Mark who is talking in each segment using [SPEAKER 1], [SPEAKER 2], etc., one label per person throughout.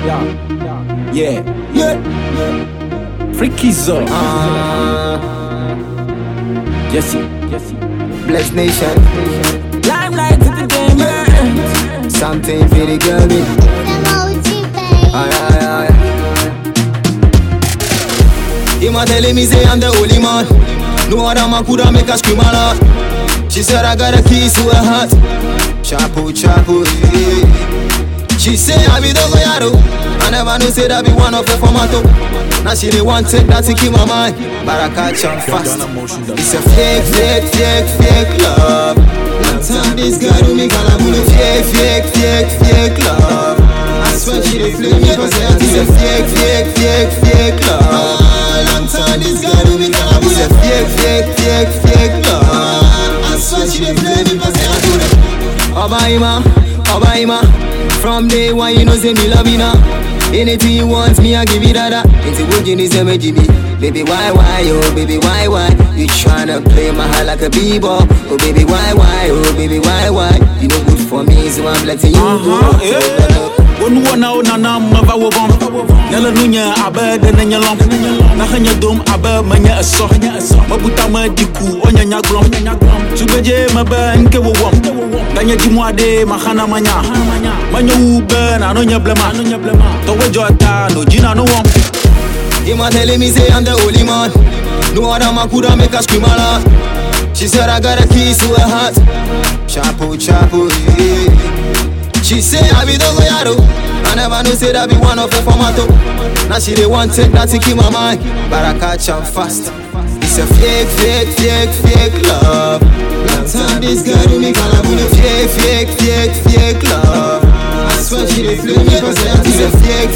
[SPEAKER 1] Freaky Zone. Jesse.
[SPEAKER 2] Blessed Nation.
[SPEAKER 1] Limelight to the game, yeah.
[SPEAKER 2] Something for the girl. Aye. Ima telling me say I'm the only man. No other man coulda make her scream a lot. She said I got a keys to her heart. Chapo, yeah. She say I be the goyaro. I never know say that be one of her formato. Now she the one take that to keep my mind, but I catch on fast. It's a fake love. Long time this girl do me calabulu. Fake love. I swear she dey play me cause it's a fake love. Long time this girl do me calabulu. It's a fake love. I swear she dey play me cause it's Obaima. From day one you know say me love you now. Anything you want me, I give you that. It's a good you need some Jimmy. Baby, why, oh baby, why? You tryna play my heart like a b-ball. Oh baby, why? Oh baby, why? You know good for me, so I'm letting you go.
[SPEAKER 1] One na mava wobom. Nela nunya abed nenya long. Na hanya dom abed manya aso. Mabuta madiku onya nyaglom. Subeje mabe nke wowom. Danya jimwade mahana manya. Manya ube na nonya blema. Towe jota no jina no wom.
[SPEAKER 2] Ima telling me say I'm the only man. No other man coulda make her scream a lot. She said I got a keys to her heart. Chapo, yeah. She say I be the goyaro. I never know say that be one of her formato. Now she the one take that to keep my mind, but I catch on fast. It's a fake love. Long time this girl do me calabulu. Fake love. I swear she dey play me cause it's a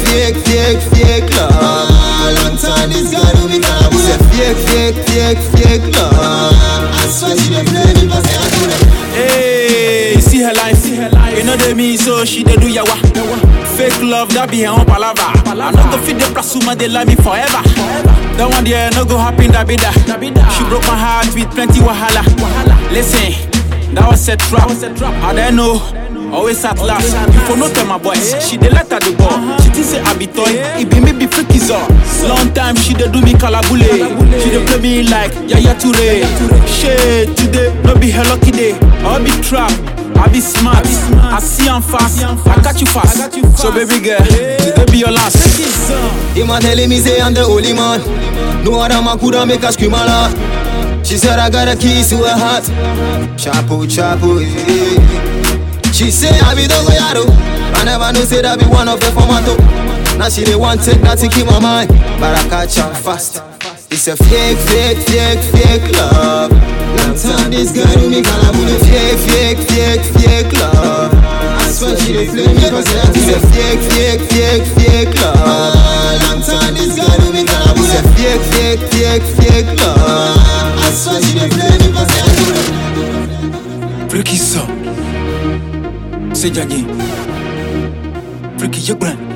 [SPEAKER 2] fake love. Long time this girl do me calabulu. It's a fake love. I swear she dey play me cause it's
[SPEAKER 1] Hey, see her life. You know they mean so she dey do yawa. Fake love that be her own palava. I no go fit the plasuma they love me forever. That one there no go happen that be that. She broke my heart with plenty wahala. Listen, that was a trap. I don't know. Always at last. Before no tell my boys, she dey let her the ball. She think say I be toy, it be maybe freaky zone. Long time she dey do me calabule. She dey play me like Yaya Toure. Shit, today no be her lucky day. I be trap, I be smart. I see I'm fast, I catch you fast. So baby girl, today be your last.
[SPEAKER 2] Ima telling me say I'm the only man. No other man coulda make her scream a lot. She said I got a keys to her heart. Chapo, yeah. She say I be the goyaro. I never know say that be one of her formato. Now she the one take that to keep my mind, but I catch on fast. It's a fake love. Long time this girl do me calabulu. Fake love. I swear she dey play me cause it's a fake love. Long time this girl do me calabulu. It's a fake love. I swear she dey play me cause it's
[SPEAKER 1] Freaky Zone. C'est Jaggy. Freaky Jaggy.